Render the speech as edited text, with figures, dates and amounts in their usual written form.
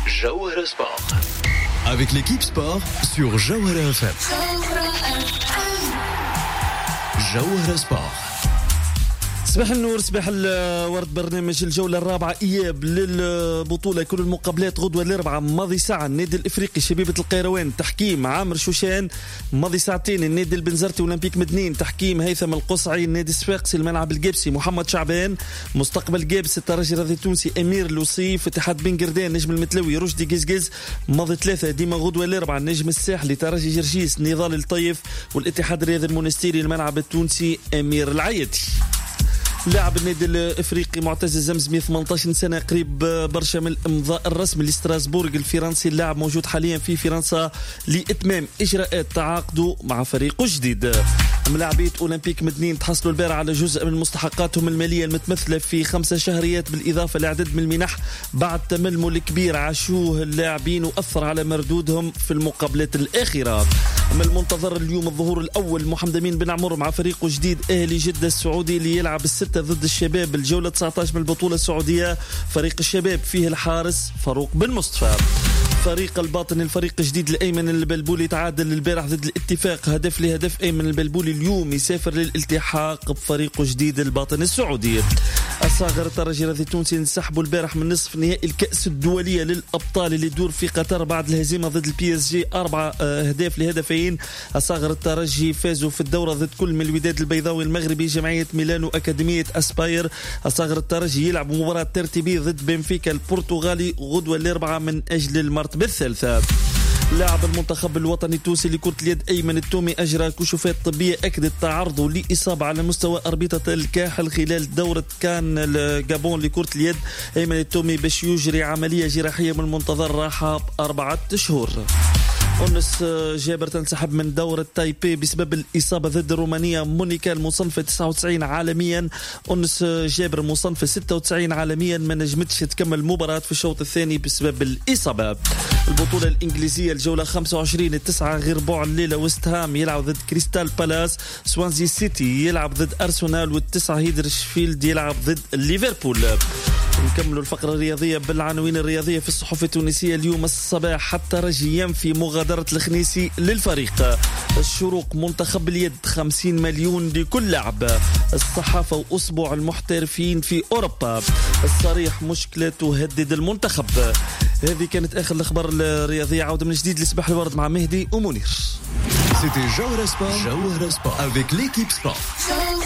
Jawahara Sport. Avec l'équipe sport sur Jawahara FM. Jawahara Sport. صباح النور صباح الورد. برنامج الجولة الرابعة إياب للبطولة. كل المقابلات غدوة الأربعاء ماضي ساعة النادي الإفريقي شبيبة القيروان تحكيم عامر شوشان، ماضي ساعتين النادي البنزرتي أولمبيك مدنين تحكيم هيثم القصعي، النادي الصفاقسي الملعب الجابسي محمد شعبان، مستقبل جابس الترجي الرياضي التونسي أمير لوصيف، اتحاد بن قردان نجم المتلوي رشدي قزقز، ماضي ثلاثة ديما غدوة الأربعاء النجم الساحلي ترجي جرجيس نضال الطيف، والاتحاد الرياضي المونستيري الملعب التونسي أمير العيدي. لاعب النادي الافريقي معتز الزمزمي 18 سنه قريب برشا من الامضاء الرسمي لستراسبورغ الفرنسي. اللاعب موجود حاليا في فرنسا لاتمام اجراءات تعاقده مع فريقه الجديد. ملاعبيه اولمبيك مدنين تحصلوا البارح على جزء من مستحقاتهم الماليه المتمثله في 5 شهريات بالاضافه لعدد من المنح بعد تململ كبير عاشوه اللاعبين واثر على مردودهم في المقابلات الاخيره. من المنتظر اليوم الظهور الاول محمد امين بن عمر مع فريقه الجديد اهلي جده السعودي ليلعب الستة ضد الشباب الجولة 19 من البطولة السعودية. فريق الشباب فيه الحارس فاروق بن مصطفى. فريق الباطن الفريق الجديد الأيمن البلبولي تعادل البارح ضد الاتفاق هدف لهدف. أيمن البلبولي اليوم يسافر للالتحاق بفريقه الجديد الباطن السعودي. الصاغر الترجي الرياضي التونسي انسحبوا البارح من نصف نهائي الكأس الدولية للأبطال اللي يدور في قطر بعد الهزيمة ضد البي اس جي 4 أهداف لهدفين. الصاغر الترجي فازوا في الدورة ضد كل من الوداد البيضاوي المغربي جمعية ميلانو أكاديمية أسباير. الصاغر الترجي يلعب مباراة ترتيبية ضد بنفيكا البرتغالي غدوة الأربعاء من أجل المرتبة الثالثة. لاعب المنتخب الوطني التونسي لكرة اليد أيمن التومي أجرى كشوفات طبية أكدت تعرضه لإصابة على مستوى أربطة الكاحل خلال دورة كان الجابون لكرة اليد. أيمن التومي باش يجري عملية جراحية من المنتظر راحة ب4 شهور. أنس جابر تنسحب من دورة تايبي بسبب الإصابة ضد الرومانية مونيكا المصنفة 99 عالميا. أنس جابر مصنفة 96 عالميا ما نجمتش تكمل المباراة في الشوط الثاني بسبب الإصابة. البطولة الإنجليزية الجولة 25 التسعة غير بوع الليلة ويست هام يلعب ضد كريستال بالاس، سوانزي سيتي يلعب ضد أرسنال، والتسعة هيدرشفيلد يلعب ضد ليفربول. نكمل الفقرة الرياضية بالعناوين الرياضية في الصحف التونسية اليوم الصباح. حتى رجي ينفي مغادرة الخنيسي للفريق. الشروق منتخب اليد 50 مليون لكل لاعب. الصحافة وأسبوع المحترفين في أوروبا. الصريح مشكلة تهدد المنتخب. هذه كانت آخر الأخبار الرياضية. عودة من جديد لصباح الورد مع مهدي ومنير. C'était Jawahara Sport avec l'équipe sport.